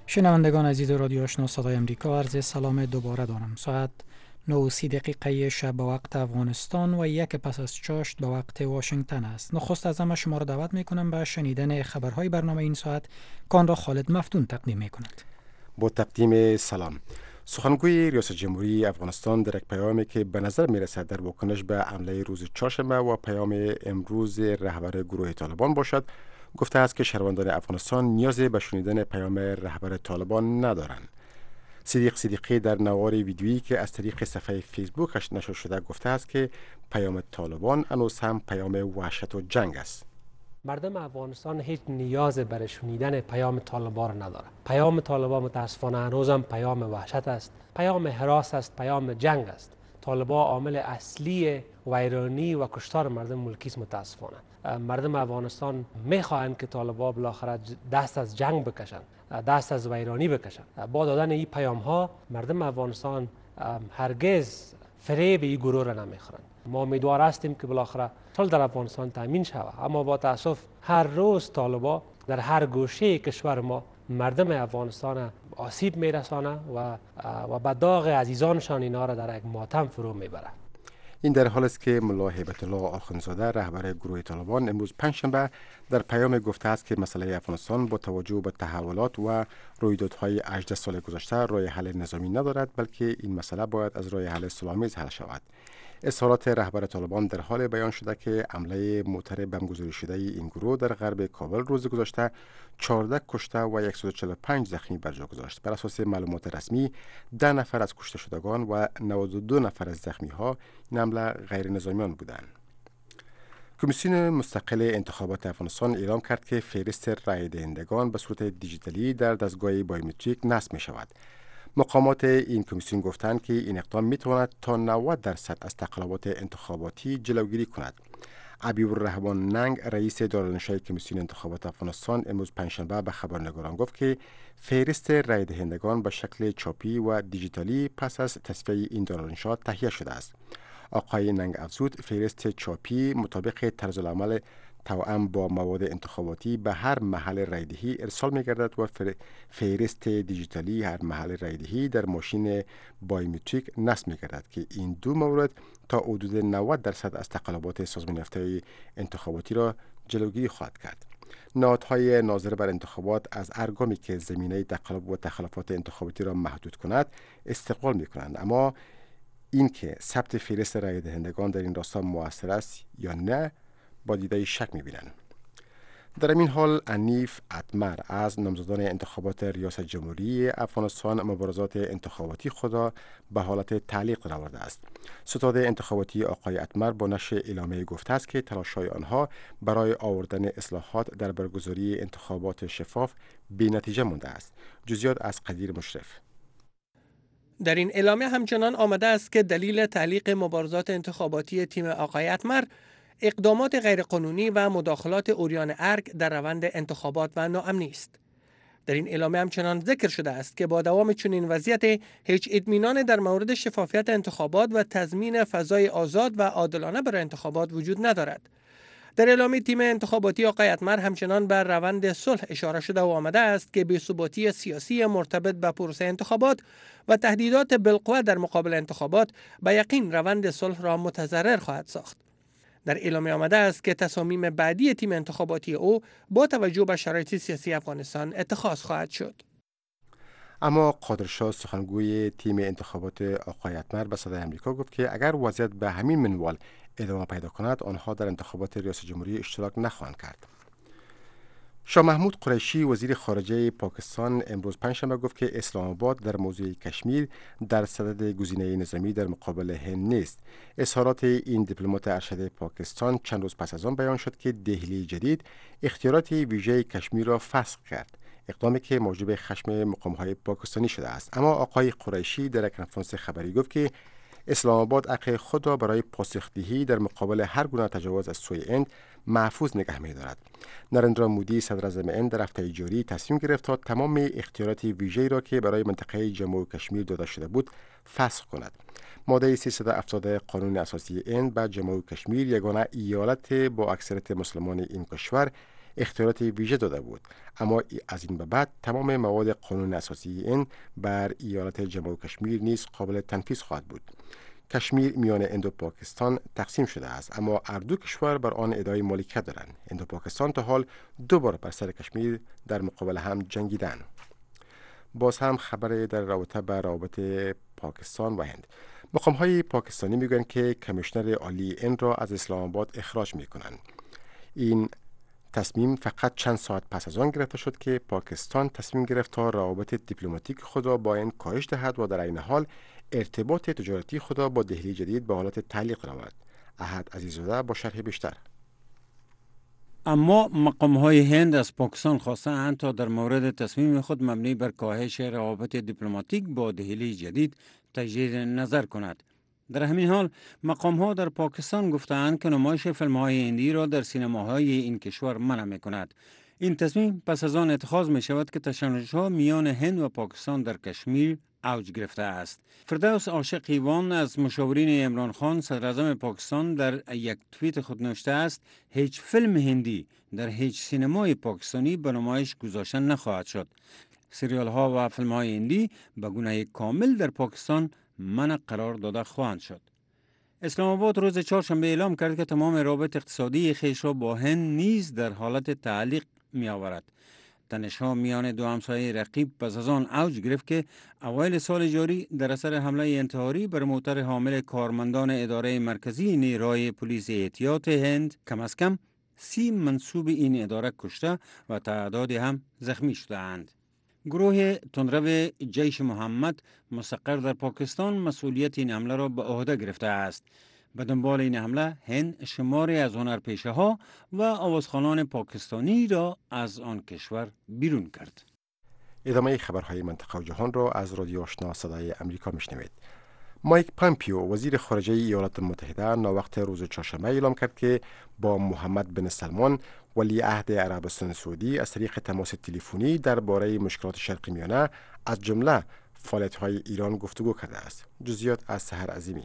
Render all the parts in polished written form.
شنوندگان عزیز رادیو آشنا صدای امریکا، عرض سلام دوباره دارم. ساعت 9:30 شب به وقت افغانستان و 1 پس از چاشت به وقت واشنگتن است. نخست از همه شما را دعوت می کنم به شنیدن خبرهای برنامه این ساعت که آن را خالد مفتون تقدیم می کند. با تقدیم سلام. سخنگوی ریاست جمهوری افغانستان در یک پیامی که به نظر می رسد در واکنش به حمله روز چهارشنبه و پیام امروز رهبر گروه طالبان باشد، گفته است که شهروندان افغانستان نیازی به شنیدن پیام رهبر طالبان ندارند. صدیقی در نوار ویدیویی که از طریق صفحه فیسبوکش نشر شده گفته است که پیام طالبان هنوز هم پیام وحشت و جنگ است. مردم افغانستان هیچ نیاز برای شنیدن پیام طالبان را نداره. پیام طالبان متاسفانه هنوز هم پیام وحشت است، پیام هراس است، پیام جنگ است. طالبان عامل اصلی ویرانی و کشتار مردم ملکی است. متاسفانه مردم افغانستان میخواهند که طالبان بالاخره دست از جنگ بکشند، دست از ویرانی بکشند. با دادن این پیام ها مردم افغانستان هرگز فریب این گروه را نمیخورند. ما امیدوار هستیم که بالاخره صلح در افغانستان تامین شود، اما با تاسف هر روز طالبان در هر گوشه کشور ما مردم افغانستان آسیب میرسانه و به داغ عزیزانشان اینا را در یک ماتم فرو میبره. این در حال است که ملا هیبت الله آخوندزاده رهبر گروه طالبان امروز پنجشنبه در پیام گفته است که مسئله افغانستان با توجه به تحولات و رویدادهای 18 سال گذشته راه حل نظامی ندارد، بلکه این مسئله باید از راه حل صلح‌آمیز حل شود. اظهارات رهبر طالبان در حال بیان شده که حمله موتر بمبگذاری شده این گروه در غرب کابل روز گذشته 14 کشته و 145 زخمی بر جا گذاشت. بر اساس معلومات رسمی 10 نفر از کشته شدگان و 92 نفر از زخمی ها این حمله غیر نظامیان بودند. کمیسیون مستقل انتخابات افغانستان اعلام کرد که فهرست رای دهندگان به صورت دیجیتالی در دستگاه بایومتریک نصب می شود. مقامات این کمیسیون گفتند که این اقدام میتواند تا 90% از تقلبات انتخاباتی جلوگیری کند. عبیب الرحمن ننگ رئیس دارالنشای کمیسیون انتخابات افغانستان امروز پنجشنبه به خبرنگاران گفت که فهرست رای دهندگان به شکل چاپی و دیجیتالی پس از تصفیه این دارالنشا تهیه شده است. آقای ننگ افزود فهرست چاپی مطابق طرز العمل توأم با مواد انتخاباتی به هر محل رایدهی ارسال می‌گردد و فهرست دیجیتالی هر محل رایدهی در ماشین بایومتریک نصب می‌گردد که این دو مورد تا حدود 90% از تقلبات سازمان یافته انتخاباتی را جلوگیری خواهد کرد. نهادهای ناظر بر انتخابات از ارگامی که زمینه تقلب و تخلفات انتخاباتی را محدود کند استقبال می‌کنند، اما اینکه ثبت فهرست رای دهندگان در این راستا مؤثر است یا نه با دیده شک می‌بینند. در این حال انیف اتمر از نامزدان انتخابات ریاست جمهوری افغانستان مبارزات انتخاباتی خود را به حالت تعلیق درآورده است. ستاد انتخاباتی آقای اتمر با نشر اعلامیه گفته است که تلاش‌های آنها برای آوردن اصلاحات در برگزاری انتخابات شفاف بی‌نتیجه مانده است. جزئیات از قدیر مشرف. در این اعلامیه همچنان آمده است که دلیل تعلیق مبارزات انتخاباتی تیم آقای اتمر اقدامات غیرقانونی و مداخلات عریان ارگ در روند انتخابات و ناامنی است. در این اعلامیه همچنان ذکر شده است که با دوام چنین وضعیت هیچ اطمینان در مورد شفافیت انتخابات و تضمین فضای آزاد و عادلانه برای انتخابات وجود ندارد. در اعلامیه تیم انتخاباتی آقای اتمر همچنان بر روند صلح اشاره شده و آمده است که بی‌ثباتی سیاسی مرتبط به پروسه انتخابات و تهدیدات بالقوه در مقابل انتخابات به یقین روند صلح را متضرر خواهد ساخت. در اعلامیه آمده است که تصامیم بعدی تیم انتخاباتی او با توجه به شرایط سیاسی افغانستان اتخاذ خواهد شد. اما قادرشاه سخنگوی تیم انتخابات آقای اتمر به صدای آمریکا گفت که اگر وضعیت به همین منوال ادامه پیدا کند آنها در انتخابات ریاست جمهوری اشتراک نخواهند کرد. شاه محمود قریشی وزیر خارجه پاکستان امروز پنجشنبه گفت که اسلام آباد در موضوع کشمیر در صدد گزینه نظامی در مقابل هند نیست. اظهارات این دیپلمات ارشد پاکستان چند روز پس از آن بیان شد که دهلی جدید اختیارات ویژه کشمیر را فسخ کرد، اقدامی که موجب خشم مقام‌های پاکستانی شده است. اما آقای قریشی در یک کنفرانس خبری گفت که اسلام آباد حق خود را برای پاسخدهی در مقابل هر گونه تجاوز از سوی هند محفوظ نگه می‌دارد. نریندرا مودی صدر اعظم هند در هفته جاری تصمیم گرفت تا تمام اختیارات ویژه‌ای را که برای منطقه جموں و کشمیر داده شده بود فسخ کند. ماده 370 قانون اساسی هند به جموں و کشمیر یگانه ایالت با اکثریت مسلمان این کشور اختیارات ویژه داده بود، اما از این به بعد تمام مواد قانون اساسی این بر ایالت جموں و کشمیر نیز قابل تنفیذ خواهد بود. کشمیر میان هند و پاکستان تقسیم شده است، اما هر دو کشور بر آن ادعای مالکیت دارند. هند و پاکستان تا حال 2 بار بر سر کشمیر در مقابل هم جنگیدند. باز هم خبر در رابطه با روابط پاکستان و هند. مقام‌های پاکستانی میگویند که کمیشنر عالی هند را از اسلام آباد اخراج میکنند. این تصمیم فقط چند ساعت پس از آن گرفته شد که پاکستان تصمیم گرفت تا روابط دیپلماتیک خود را با هند کاهش دهد و در عین حال ارتباط تجارتی خود را با دهلی جدید به حالت تعلیق رود. احد عزیزاده با شرح بیشتر. اما مقام‌های هند از پاکستان خواستند تا در مورد تصمیم خود مبنی بر کاهش روابط دیپلماتیک با دهلی جدید تجدید نظر کند. در همین حال مقام‌ها در پاکستان گفتند که نمایش فیلم‌های هندی را در سینماهای این کشور منع می‌کند. این تصمیم پس از آن اتخاذ می‌شود که تشنج‌ها میان هند و پاکستان در کشمیر اوج گرفته است. فردوس عاشقیوان از مشاورین عمران خان صدراعظم پاکستان در یک توییت خود نوشته است: هیچ فیلم هندی در هیچ سینمای پاکستانی به نمایش گذاشته نخواهد شد. سریال ها و فیلم های هندی به گونه کامل در پاکستان منع قرار داده خواهند شد. اسلام آباد روز چهارشنبه اعلام کرد که تمام روابط اقتصادی خویش را با هند نیز در حالت تعلیق می آورد. تنش‌ها میان دو همسایه رقیب پس از آن اوج گرفت که اوایل سال جاری در اثر حمله انتحاری بر موتر حامل کارمندان اداره مرکزی نیروی پلیس احتیاط هند کم از کم 30 منصوب این اداره کشته و تعدادی هم زخمی شده‌اند. گروه تندرو جیش محمد مستقر در پاکستان مسئولیت این حمله را به عهده گرفته است. به دنبال این حمله هند شماری از هنرپیشه ها و آوازخوانان پاکستانی را از آن کشور بیرون کرد. ادامه خبرهای منطقه و جهان را از رادیو آشنا صدای امریکا میشنوید. مایک پامپیو وزیر خارجه ایالات متحده ناوقت روز چهارشنبه اعلام کرد که با محمد بن سلمان ولی عهد عربستان سعودی از طریق تماس تلفنی درباره مشکلات شرق میانه از جمله فعالیت‌های ایران گفتگو کرده است. جزئیات از سحر عظیمی.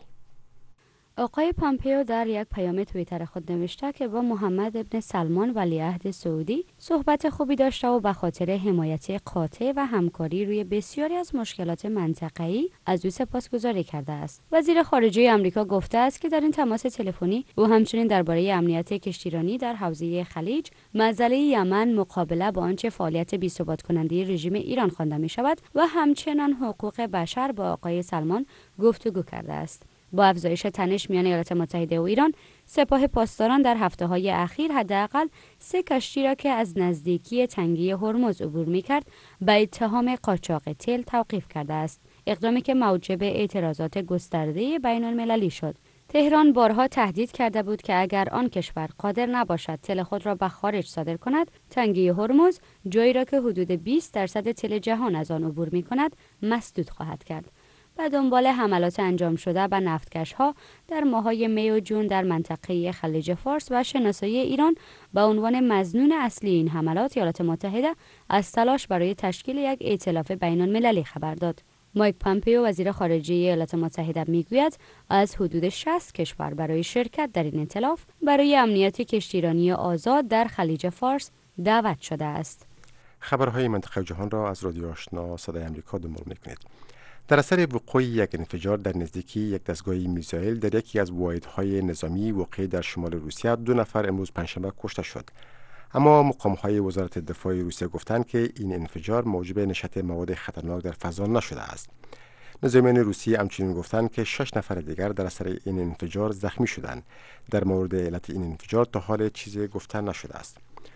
آقای پامپیو در یک پیام توییتر خود نوشته که با محمد ابن سلمان ولیعهد سعودی صحبت خوبی داشته و به خاطر حمایت قاطع و همکاری روی بسیاری از مشکلات منطقه‌ای از او سپاسگزاری کرده است. وزیر خارجه آمریکا گفته است که در این تماس تلفنی او همچنین درباره امنیت کشتیرانی در حوزه خلیج، مسئله یمن مقابله با آنچه فعالیت بی‌ثبات کننده رژیم ایران خوانده می‌شود و همچنان حقوق بشر با آقای سلمان گفتگو کرده است. با افزایش تنش میان ایالات متحده و ایران، سپاه پاسداران در هفته‌های اخیر حداقل 3 کشتی را که از نزدیکی تنگه هرمز عبور می‌کرد به اتهام قاچاق تیل توقیف کرده است. اقدامی که موجب اعتراضات گسترده بین‌المللی شد. تهران بارها تهدید کرده بود که اگر آن کشور قادر نباشد تل خود را به خارج صادر کند، تنگه هرمز جایی را که حدود 20% تل جهان از آن عبور می‌کند، مسدود خواهد کرد. به دنبال حملات انجام شده به نفتکش‌ها در ماه‌های می و جون در منطقه خلیج فارس و شناسایی ایران به عنوان مظنون اصلی این حملات، ایالات متحده از تلاش برای تشکیل یک ائتلاف بین‌المللی خبر داد. مایک پامپیو وزیر خارجه ایالات متحده میگوید از حدود 60 کشور برای شرکت در این ائتلاف برای امنیت کشتیرانی آزاد در خلیج فارس دعوت شده است. خبرهای منطقه جهان را از رادیو آشنا صدای آمریکا دنبال می‌کنید. در اثر وقوع یک انفجار در نزدیکی یک دستگاه میزایل در یکی از واحدهای نظامی واقع در شمال روسیه 2 نفر امروز پنجشنبه کشته شد. اما مقام‌های وزارت دفاع روسیه گفتند که این انفجار موجب نشت مواد خطرناک در فضا نشده است. نظامیان روسیه همچنین گفتند که 6 نفر دیگر در اثر این انفجار زخمی شدند. در مورد علت این انفجار تا حال چیزی گفته نشده است.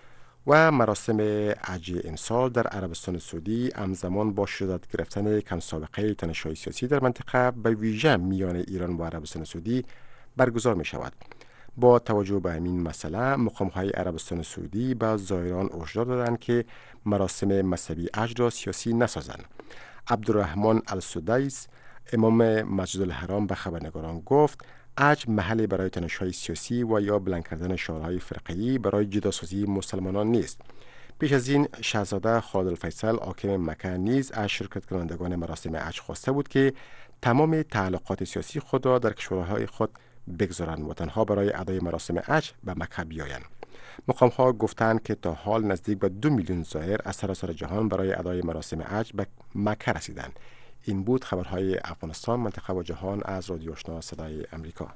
و مراسم حج امسال در عربستان سعودی همزمان با شدت گرفتن کم سابقه تنش‌های سیاسی در منطقه به ویژه میان ایران و عربستان سعودی برگزار می شود. با توجه به همین مسئله، مقام‌های عربستان سعودی به زائران هشدار دادند که مراسم مذهبی حج را سیاسی نسازند. عبدالرحمن السدیس، امام مسجد الحرام، به خبرنگاران گفت حج محلی برای تنش‌های سیاسی و یا بلند کردن شعارهای فرقه‌ای برای جداسازی مسلمانان نیست. پیش از این شاهزاده خالد الفیصل حاکم مکه نیز از شرکت کنندگان مراسم حج خواسته بود که تمام تعلقات سیاسی خود را در کشورهای خود بگذارند و تنها برای ادای مراسم حج به مکه بیایند. مقام‌ها گفتند که تا حال نزدیک به 2 میلیون زائر از سراسر جهان برای ادای مراسم حج به مکه رسیدند. این بود خبرهای افغانستان، منطقه و جهان از رادیو آشنا صدای امریکا.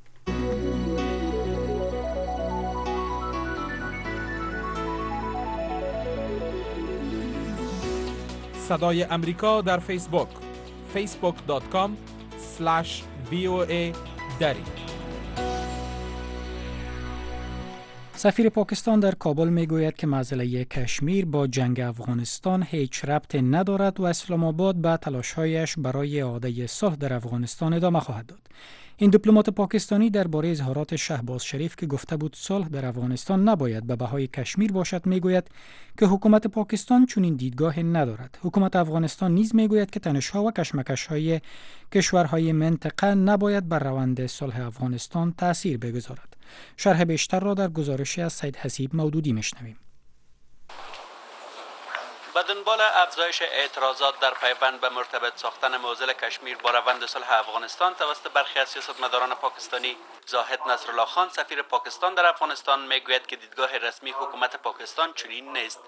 صدای امریکا در فیسبوک facebook.com/VOA دری. سفیر پاکستان در کابل میگوید که مسئله کشمیر با جنگ افغانستان هیچ ربط ندارد و اسلام آباد به تلاش‌هایش برای اعاده صلح در افغانستان ادامه خواهد داد. این دیپلمات پاکستانی درباره اظهارات شهباز شریف که گفته بود صلح در افغانستان نباید به بهای کشمیر باشد میگوید که حکومت پاکستان چنین دیدگاه ندارد. حکومت افغانستان نیز میگوید که تنش‌ها و کشمکش‌های کشورهای منطقه نباید بر روند صلح افغانستان تأثیر بگذارد. شرح بیشتر را در گزارشی از سید حسیب مودودی میشنویم. به دنبال افزایش اعتراضات در پیوند به مرتبط ساختن موضوع کشمیر با روند صلح افغانستان توسط برخی از سیاستمداران پاکستانی، زاهد نصرالله خان سفیر پاکستان در افغانستان میگوید که دیدگاه رسمی حکومت پاکستان چنین نیست.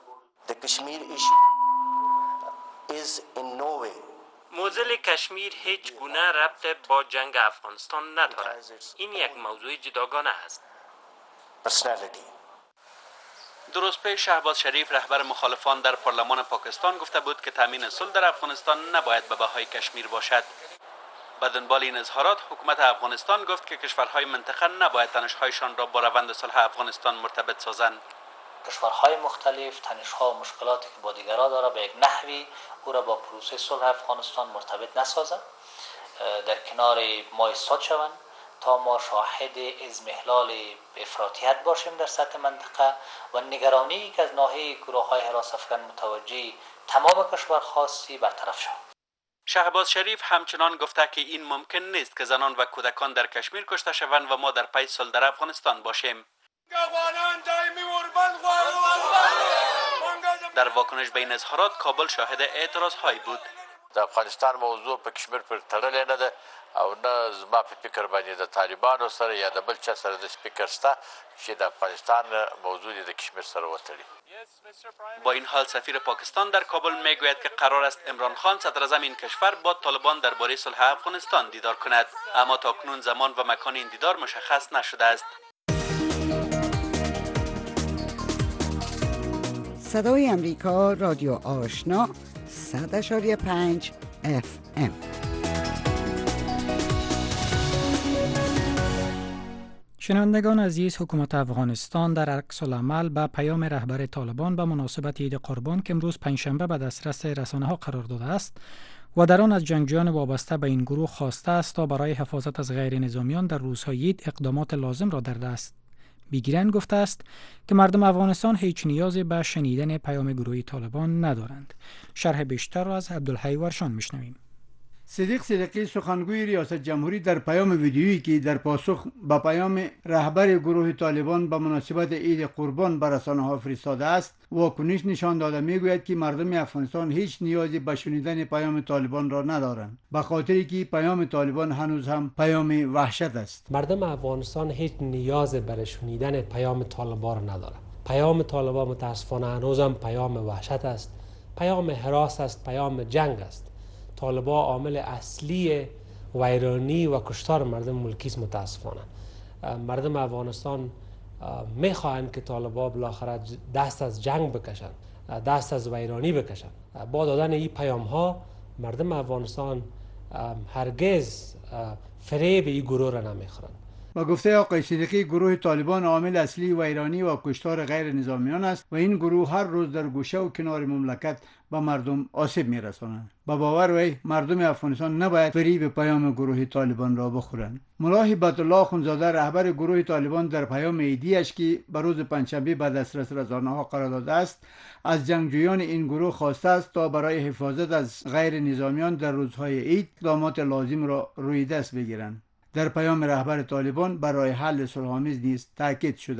موضوع کشمیر هیچ گونه ربط با جنگ افغانستان ندارد. این یک موضوع جداگانه است. درست پیش شهباز شریف رهبر مخالفان در پارلمان پاکستان گفته بود که تامین صلح در افغانستان نباید به بهای کشمیر باشد. به دنبال این اظهارات حکومت افغانستان گفت که کشورهای منطقه نباید تنش‌هایشان را با روند صلح افغانستان مرتبط سازند. کشورهای مختلف تنش‌ها و مشکلاتی که با دیگران داره به یک نحوی او را با پروسه صلح افغانستان مرتبط نسازند، در کنار ما ایستاد شوند تا ما شاهد اضمحلال افراطیت باشیم در سطح منطقه و نگرانی که از ناحیه گروه‌های حراس افکن متوجه تمام کشور خاصی برطرف شود. شهباز شریف همچنان گفته که این ممکن نیست که زنان و کودکان در کشمیر کشته شوند و ما در پی صلح در افغانستان باشیم. در واکنش به این اظهارات کابل شاهد اعتراض‌هایی بود. در افغانستان موضوع په کشمیر پر تړلې نه ده او نه زما په فکر باندې د طالبانو سره یا د بل چا سره د فکر شته چې د افغانستان موضوع د کشمیر سره وتړي. با این حال سفیر پاکستان در کابل میگوید که قرار است عمران خان صدراعظم این کشور با طالبان درباره صلح افغانستان دیدار کند، اما تاکنون زمان و مکان این دیدار مشخص نشده است. صدای امریکا، رادیو آشنا 100.5 FM. شنوندگان عزیز، حکومت افغانستان در عکس العمل به پیام رهبر طالبان به مناسبت عید قربان که امروز پنجشنبه به دسترس رسانه‌ها قرار داده است و در آن از جنگجویان وابسته به این گروه خواسته است تا برای حفاظت از غیر نظامیان در روزهای عید اقدامات لازم را در دست بگیرند، گفته است که مردم افغانستان هیچ نیازی به شنیدن پیام گروهی طالبان ندارند. شرح بیشتر را از عبدالحی ورشان میشنویم. صدیق صدیقی سخنگوی ریاست جمهوری در پیام ویدیویی که در پاسخ به پیام رهبر گروه طالبان به مناسبت عید قربان به رسانه‌ها فرستاده است واکنش نشان داده میگوید که مردم افغانستان هیچ نیازی به شنیدن پیام طالبان را ندارند، به خاطری که پیام طالبان هنوز هم پیام وحشت است. مردم افغانستان هیچ نیاز برای شنیدن پیام طالبان را ندارند. پیام طالبان متاسفانه هنوز هم پیام وحشت است، پیام هراس است، پیام جنگ است. طالبان عامل اصلی ویرانی و کشتار مردم ملکی است. متاسفانه مردم افغانستان میخواهند که طالبان بالاخره دست از جنگ بکشند، دست از ویرانی بکشند. با دادن این پیام ها مردم افغانستان هرگز فریب این گروه را نمیخورند. با گفته آقای صدیقی گروه طالبان عامل اصلی ویرانی و کشتار غیر نظامیان است و این گروه هر روز در گوشه و کنار مملکت به مردم آسیب میرسانند. با باور وی مردم افغانستان نباید فریب پیام گروه طالبان را بخورند. ملا هیبت الله اخوندزاده رهبر گروه طالبان در پیام عیدیش که به روز پنجشنبه به دسترس رسانه‌ها قرار داده است از جنگجویان این گروه خواسته است تا برای حفاظت از غیر نظامیان در روزهای عید اقدامات لازم را روی دست بگیرند. در پیام رهبر طالبان برای حل صلح‌آمیز نیز تاکید شده است.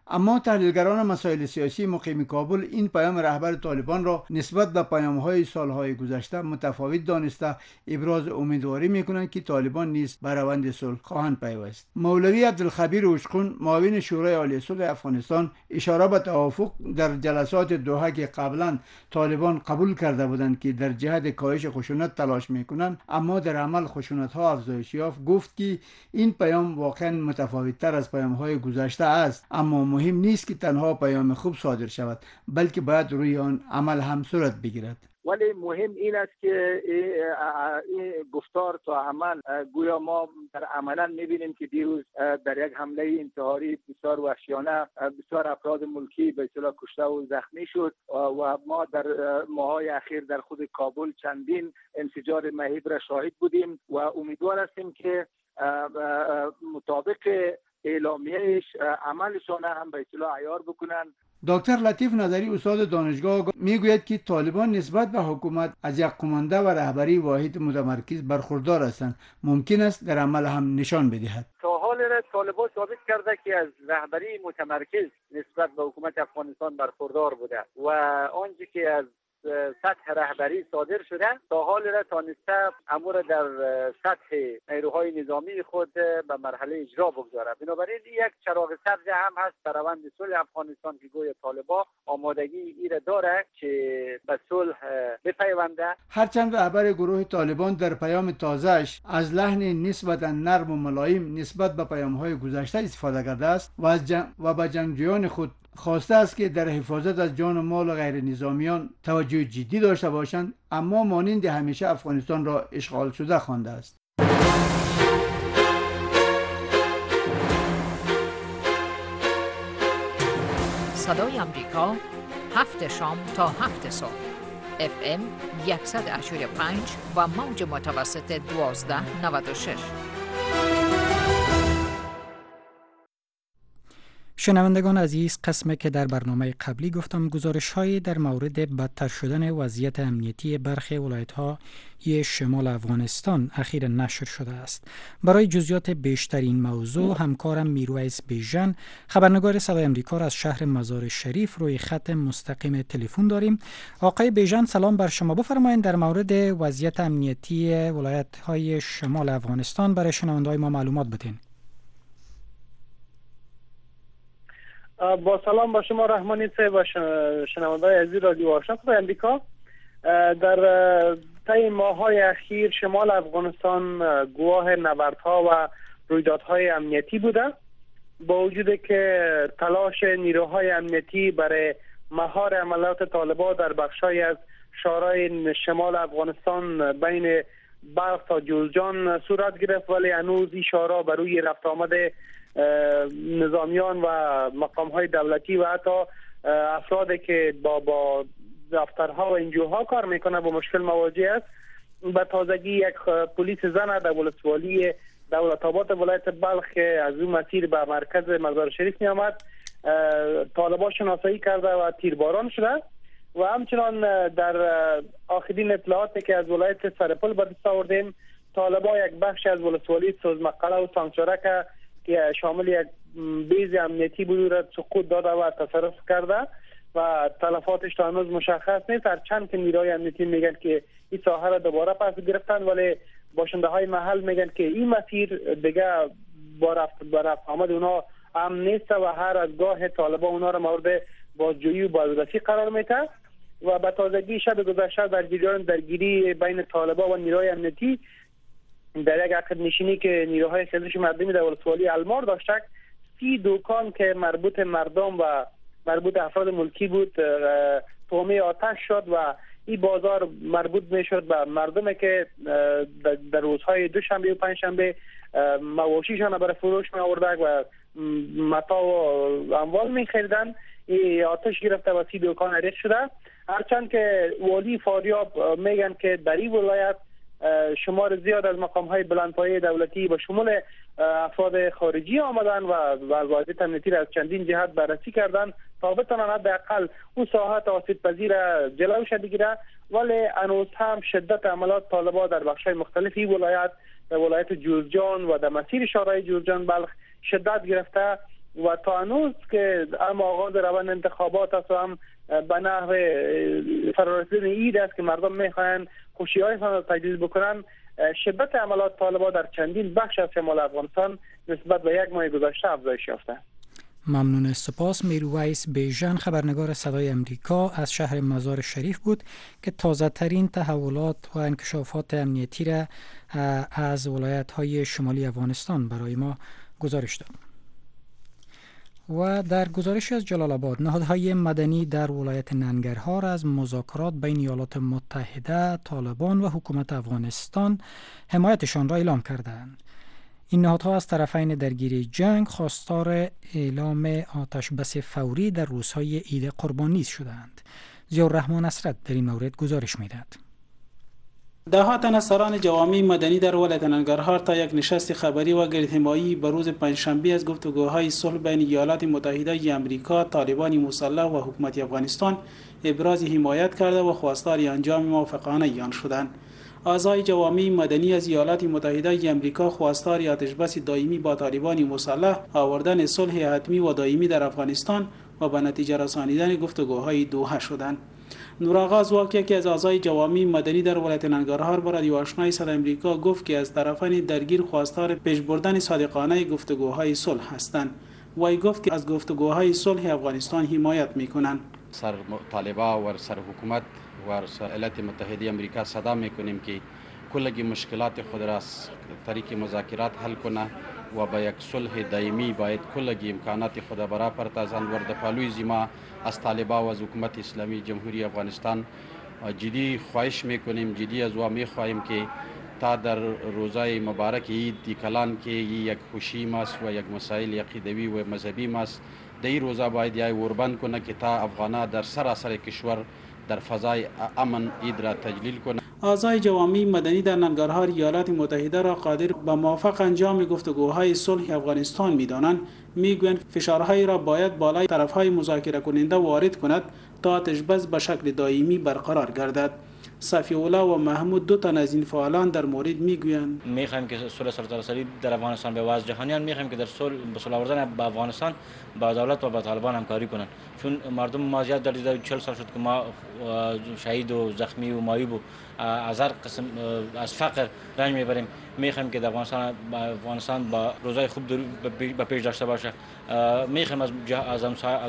اما تحلیلگران مسائل سیاسی مقیم کابل این پیام رهبر طالبان را نسبت به پیام‌های سالهای گذشته متفاوت دانسته ابراز امیدواری می‌کنند که طالبان نیز به روند صلح خواهند پیوست. مولوی عبدالخبیر اوشقون معاون شورای عالی صلح افغانستان اشاره به توافق در جلسات دوحه که قبلا طالبان قبول کرده بودند که در جهت کاهش خشونت تلاش می‌کنند اما در عمل خشونت‌ها افزایش یافت، گفت که این پیام واقعا متفاوت‌تر از پیام‌های گذشته است، اما مهم نیست که تنها پیام خوب صادر شود بلکه باید روی آن عمل هم صورت بگیرد. ولی مهم این است که این گفتار تا عمل گویا ما در عملا میبینیم که دیروز در یک حمله انتحاری بسیار وحشیانه بسیار افراد ملکی به اصطلاح کشته و زخمی شد و ما در ماهای اخیر در خود کابل چندین انفجار مهیب را شاهد بودیم و امیدوار هستیم که مطابق اعلامیهش عملشان هم به اصطلاح عیار بکنن. دکتر لطیف نظری استاد دانشگاه میگوید که طالبان نسبت به حکومت از یک قمانده و رهبری واحد متمرکز برخوردار هستند. ممکن است در عمل هم نشان بدهد. تا حال را طالبان ثابت کرده که از رهبری متمرکز نسبت به حکومت افغانستان برخوردار بوده و آنچه که از سطح رهبری صادر شده تا حال را تانسته امور در سطح نیروهای نظامی خود به مرحله اجرا بگذاره. بنابراین یک چراغ سبز هم هست در روند صلح افغانستان که گویا طالبان آمادگی ای را داره که به صلح بپیونده. هرچند رهبر گروه طالبان در پیام تازه‌اش از لحن نسبتا نرم و ملایم نسبت به پیام‌های گذشته استفاده کرده است و به جنگجویان خود خواسته است که در حفاظت از جان و مال غیر نظامیان توجه جدی داشته باشند، اما مانند همیشه افغانستان را اشغال شده خوانده است. صدای امریکا 7 شام تا 7 صبح FM 100.5 و موج متوسط 1296. شنوندگان عزیز، قسمی که در برنامه قبلی گفتم گزارش‌هایی در مورد بدتر شدن وضعیت امنیتی برخی ولایت‌های شمال افغانستان اخیراً نشر شده است. برای جزئیات بیشتر این موضوع همکارم میرویس بیژن، خبرنگار صدای امریکا را از شهر مزار شریف روی خط مستقیم تلفن داریم. آقای بیژن سلام بر شما. بفرمایید در مورد وضعیت امنیتی ولایت‌های شمال افغانستان برای شنونده‌های ما معلومات بدین. با سلام با شما رحمانی صاحب و شنونده‌های عزیز رادیو آشنا صدای امریکا. در طی ماه‌های اخیر شمال افغانستان گواه نبردها و رویدادهای امنیتی بوده، با وجود که تلاش نیروهای امنیتی برای مهار عملیات طالبان در بخش‌های از شهرهای شمال افغانستان بین بلخ تا جوزجان صورت گرفت، ولی هنوز این شهرها بر روی رفت آمد نظامیان و مقام‌های دولتی و حتی افرادی که با دفترها و انجوها کار میکنه با مشکل مواجه است. به تازگی یک پلیس زن در ولسوالی دولت آباد ولایت بلخ از اون مسیر به مرکز مزار شریف می آمد طالبان شناسایی کرده و تیرباران شده و همچنان در آخرین اطلاعاتی که از ولایت سرپل به دست آوردیم، طالبان یک بخش از ولسوالی سوزمقله و سانچارک که شامل یک بیز امنیتی بود را سقوط داده و تصرف کرده و تلفاتش تا هنوز مشخص نیست. هرچند که نیروهای امنیتی میگن که این ساحه را دوباره پس گرفتن، ولی باشنده های محل میگن که این مسیر دیگه با رفت آمد اونا امن نیست و هر از گاه طالبان اونا را مورد بازجویی و بازرسی قرار میده. و به تازگی شب گذشته در جریان درگیری بین طالبان و نیروهای امنیتی در یک عقد نشینی که نیروهای خیزش مردمی در ولسوالی المار داشتند 30 دکان که مربوط مردم و مربوط افراد ملکی بود تومه آتش شد و این بازار مربوط میشد به مردمی که در روزهای دوشنبه و پنجشنبه مواشیشان برای فروش می آوردند و متاع و اموال می خریدند. این آتش گرفته و 30 دکان ریخت شده. هرچند که والی فاریاب میگن که در این ولایت شمار زیاد از مقام‌های بلندپایه دولتی به شمول افراد خارجی آمدن و وضعیت امنیتی را از چندین جهت بررسی کردند تا بتوانند حداقل اون ساحت آسیب‌پذیر جلوش بگیره، ولی هنوز هم شدت عملیات طالبان در بخش‌های مختلفی ولایت، در ولایت جوزجان و در مسیر شهرهای جوزجان بلخ شدت گرفته و تا هنوز که هم آغاز روند انتخابات است و هم به نحو فرارسیدن عید است که مردم میخواهند خوشی‌هایشان را تجدید بکنن، شدت عملات طالبان در چندین بخش از شمال افغانستان نسبت به یک ماه گذشته افزایش یافته. ممنون. سپاس. میرویس بیژن، خبرنگار صدای امریکا از شهر مزار شریف بود که تازه ترین تحولات و انکشافات امنیتی را از ولایت های شمالی افغانستان برای ما گزارش داد. و در گزارش از جلال آباد، نهادهای مدنی در ولایت ننگرهار از مذاکرات بین ایالات متحده، طالبان و حکومت افغانستان حمایتشان را اعلام کردند. این نهادها از طرفین درگیری جنگ خواستار اعلام آتش بس فوری در روزهای عید قربان نیز شدند. ضیاءالرحمن اسرت در این مورد گزارش می‌دهد. ده‌ها تن از سران جوامع مدنی در ولایت ننگرهار تا یک نشست خبری و گردهمایی به روز پنجشنبه از گفتگوهای صلح بین ایالات متحده آمریکا، طالبان مسلح و حکومت افغانستان ابراز حمایت کرده و خواستار انجام موافقانه آن شدند. اعضای جوامع مدنی از ایالات متحده آمریکا خواستار آتش‌بس دائمی با طالبان مسلح، آوردن صلح حتمی و دائمی در افغانستان و به نتیجه رسانیدن گفتگوهای دوحه شدند. نورآغاز واقعی که از اعضای جوامع مدنی در ولایت ننگرهار با رادیو آشنای صدای امریکا گفت که از طرفین درگیر خواستار پیش بردن صادقانه گفتگوهای صلح هستند. وی گفت که از گفتگوهای صلح افغانستان حمایت می‌کنند. سر طالبان و سر حکومت و سر ایالات متحده امریکا صدا می‌کنیم که کلگی مشکلات خود را از طریق مذاکرات حل کنه و با یک صلح دائمی باید کلگی امکانات خود برای پرتازان ورد پالوی زیما از طالبان و از حکومت اسلامی جمهوری افغانستان جدی خواهش میکنیم، جدی از او میخواهیم که تا در روزای مبارک عید کلان که یک خوشی ماست و یک مسائل عقیدوی و مذهبی ماست، در این روزا باید یای وربند کنه که تا افغانا در سراسر کشور در فضای امن عید را تجلیل کنه. اعضای جوامع مدنی در ننگرهار ایالات متحده را قادر به موافق انجام گفتگوهای صلح افغانستان می‌دانند. میگویند فشارهایی را باید بالای طرفهای مذاکره کننده وارد کند تا آتش‌بس به شکل دائمی برقرار گردد. صفی الله و محمود دو تن از این فعالان در مورد میگویند میخوایم که صلح سراسری در افغانستان به واسطه جهانیان میخوایم که در صلح آوردن به افغانستان با دولت و با طالبان همکاری کنند، چون مردم ما زیاد در 40 سال شد که ما شهید و زخمی و معیوب و از هر قسم از فقر رنج میبریم. میخوایم که در افغانستان با روزای خوب به پیش داشته باشه. میخوایم از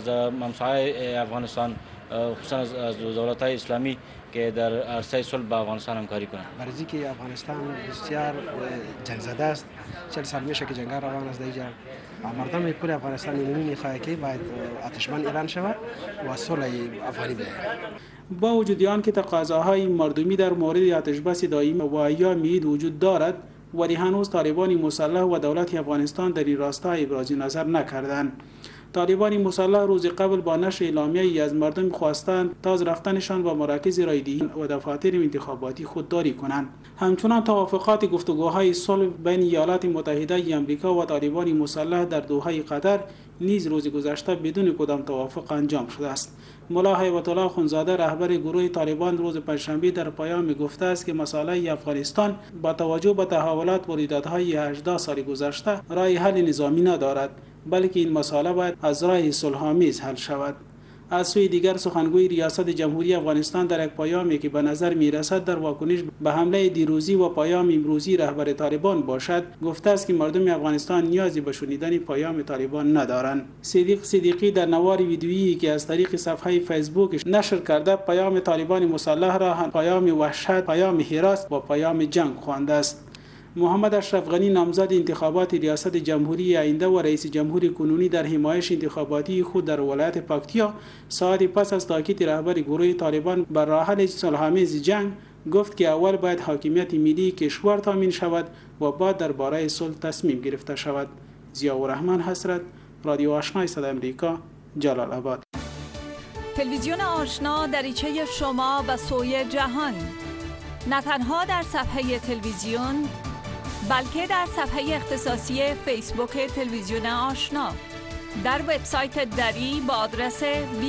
همسایه افغانستان خصوصا از دولت‌های اسلامی که در عرصه صلح با افغانستان همکاری کنند. برای که افغانستان بسیار جنگ زده است، 40 سال میشه که جنگ روان است اینجا. مردم کل افغانستان میخواهند که باید آتشبس اعلان شود و صلح افغانی بیاید. با وجود آن که تقاضاهای مردمی در مورد آتشبس دائمی و ایام عید وجود دارد، ولی هنوز طالبان مسلح و دولت افغانستان در این راستا ابراز نظر نکردند. طالبان مسلح روز قبل با نشر اعلامیه‌ای از مردم خواستند تا از رفتنشان و مراکز رایدهی و دفاتر انتخاباتی خودداری کنند. همچنان توافقات گفتگوهای صلح بین ایالات متحده آمریکا و طالبان مسلح در دوحه قطر نیز روز گذشته بدون کدام توافق انجام شده است. ملا هیبت الله خونزاده رهبر گروه طالبان روز پنجشنبه در پیام گفته است که مسئله افغانستان با توجه به تحولات و رویدادهای 18 سال گذشته راه حل نظامی ندارد، بلکه این مسئله باید از راه صلح‌آمیز حل شود. از سوی دیگر سخنگوی ریاست جمهوری افغانستان در یک پیامی که به نظر میرسد در واکنش به حمله دیروزی و پیام امروزی رهبر طالبان باشد گفته است که مردم افغانستان نیازی به شنیدن پیام طالبان ندارند. صدیق صدیقی در نوار ویدیویی که از طریق صفحه فیسبوک نشر کرده پیام طالبان مسلح را پیام وحشت، پیام هراس و پیام جنگ خوانده است. محمد اشرف غنی نامزد انتخابات ریاست جمهوری آینده و رئیس جمهور کنونی در حمایت انتخاباتی خود در ولایت پکتیا ساعت پس از تاکید رهبر گروه طالبان بر راه حل صلح‌آمیز جنگ گفت که اول باید حاکمیت ملی کشور تامین شود و بعد درباره صلح تصمیم گرفته شود. ضیاءالرحمن حسرت، رادیو آشنای صدای امریکا، جلال آباد. تلویزیون آشنا دریچه شما و سوی جهان، نه تنها در صفحه تلویزیون بلکه در صفحه اختصاصی فیسبوک تلویزیون آشنا، در وبسایت دری با آدرس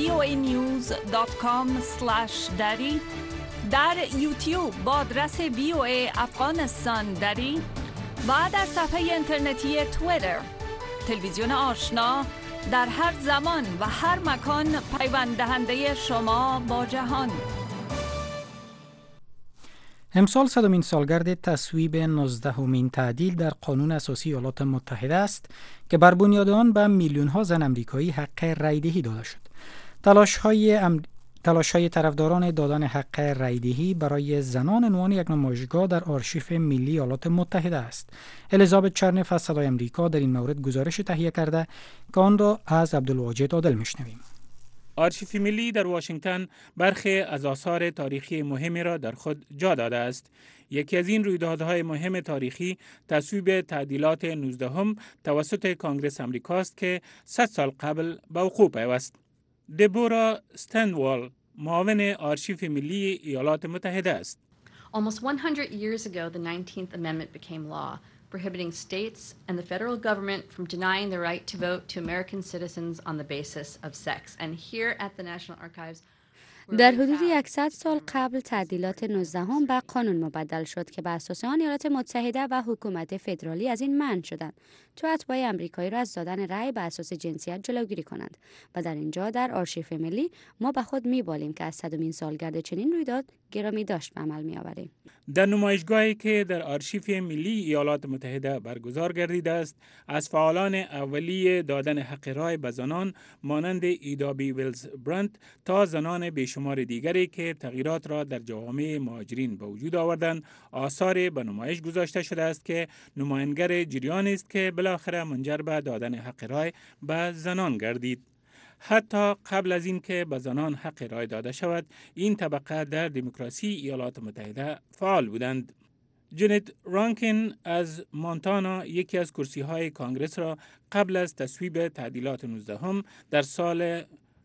voanews.com/dari، در یوتیوب با آدرس VOA افغانستان دری و در صفحه اینترنتی توییتر. تلویزیون آشنا در هر زمان و هر مکان پیوند دهنده شما با جهان. امسال 100مین سالگرد تصویب 19مین تعدیل در قانون اساسی ایالات متحده است که بر بنیاد آن به میلیون‌ها زن آمریکایی حق رأی‌دهی داده شد. تلاش‌های طرفداران دادن حق رأی‌دهی برای زنان عنوان یک نمایشگاه در آرشیف ملی ایالات متحده است. الیزابت چرنف از صدای آمریکا در این مورد گزارش تهیه کرده که آن را از عبدالواجد عادل میشنویم. آرشیف ملی در واشنگتن برخی از آثار تاریخی مهمی را در خود جا داده است. یکی از این رویدادهای مهم تاریخی تصویب تعدیلات 19 توسط کانگرس آمریکاست که 100 سال قبل به وقوع پیوست. دبورا استنوال معاون آرشیف ملی ایالات متحده است. Almost 100 years ago, the 19th Amendment became law, prohibiting states and the federal government from denying the right to vote to American citizens on the basis of sex. And here at the National Archives, در حدود 100 سال قبل تعدیلات 19 به قانون مبدل شد که بر اساس آن ایالات متحده و حکومت فدرالی از این منع شدند تا اتباع آمریکایی را از دادن رأی بر اساس جنسیت جلوگیری کنند. و در اینجا در آرشیف ملی ما به خود می‌بالیم که از 100مین سالگرد چنین رویداد گرامی داشت به عمل می‌آوریم. در نمایشگاهی که در آرشیف ملی ایالات متحده برگزار گردیده است، از فعالان اولیه دادن حق رای به زنان مانند ایدا بی ویلز برانت تا زنان بیشمار دیگری که تغییرات را در جوامع مهاجرین به وجود آوردند، آثار به نمایش گذاشته شده است که نماینگر جریانی است که بالاخره منجر به دادن حق رای به زنان گردید. حتی قبل از اینکه به زنان حق رای داده شود، این طبقه در دموکراسی ایالات متحده فعال بودند. جنت رانکین از مونتانا یکی از کرسی‌های کانگرس را قبل از تصویب تعدیلات 19 در سال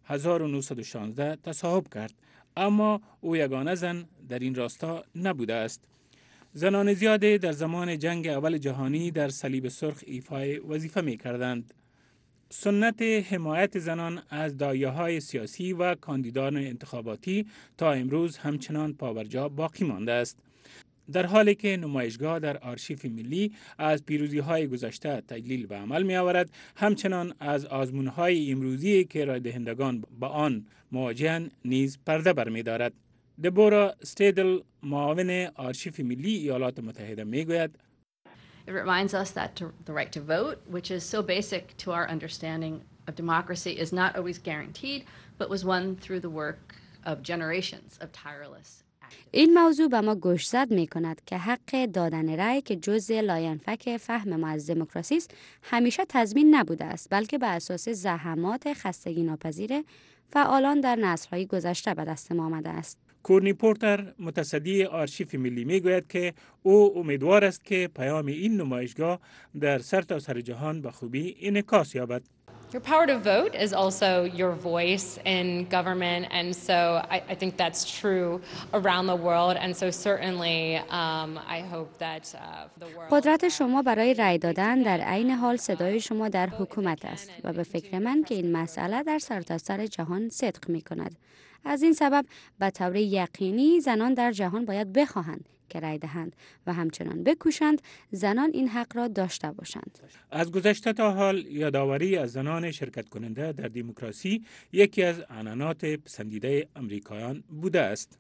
1916 تصاحب کرد، اما او یگانه زن در این راستا نبوده است. زنان زیادی در زمان جنگ اول جهانی در صلیب سرخ ایفای وظیفه می کردند. سنت حمایت زنان از داعیه‌های سیاسی و کاندیدان انتخاباتی تا امروز همچنان پابرجا باقی مانده است. در حالی که نمایشگاه در آرشیف ملی از پیروزی‌های گذشته تجلیل به عمل می‌آورد، همچنان از آزمون‌های امروزی که رای دهندگان با آن مواجه‌اند نیز پرده برمی‌دارد. دبورا استیدل معاون آرشیف ملی ایالات متحده می‌گوید: it reminds us that the right to vote, which is so basic to our understanding of democracy, is not always guaranteed, but was won through the work of generations of tireless. این موضوع به ما گوشزد می کند که حق دادن رأی که جزء لاینفک فهم ما از دموکراسی است همیشه تضمین نبوده است، بلکه بر اساس زحمات خستگی ناپذیر فعالان در نسل‌های گذشته به دست ما آمده است. کورنی پورتر متصدی آرشیف ملی میگوید که او امیدوار است که پیام این نمایشگاه در سرتاسر جهان به خوبی انعکاس یابد. Your power to vote is also your voice in government, and so I think that's true around the world, and so certainly I hope that the world. قدرت شما برای رأی دادن در عین حال صدای شما در حکومت است و به فکر من که این مسئله در سرتاسر جهان صدق می کند. از این سبب به طور یقینی زنان در جهان باید بخواهند که رای دهند و همچنان بکوشند زنان این حق را داشته باشند. از گذشته تا حال یادآوری از زنان شرکت کننده در دموکراسی یکی از عنعنات پسندیده امریکایان بوده است.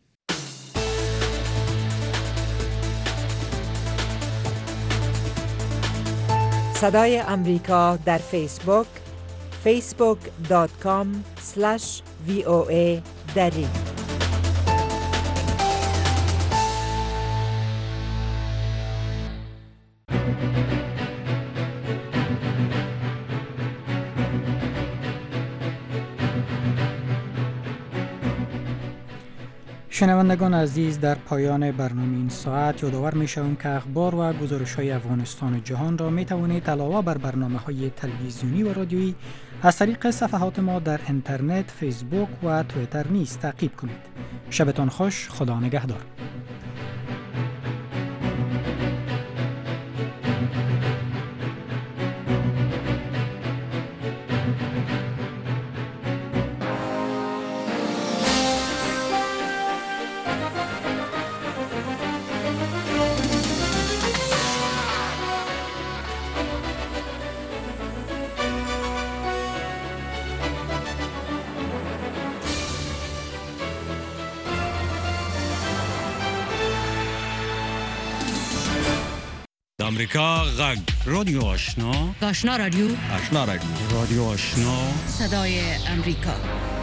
صدای امریکا در فیسبوک facebook.com/VOA دری. شنوندگان عزیز، در پایان برنامه این ساعت یادآور می‌شوم که اخبار و گزارش‌های افغانستان و جهان را می‌توانید علاوه بر برنامه‌های تلویزیونی و رادیویی از طریق صفحات ما در اینترنت، فیسبوک و توییتر نیز تعقیب کنید. شبتان خوش، خدا نگهدار. امریکا غږ رادیو آشنا آشنا رادیو رادیو آشنا صدای امریکا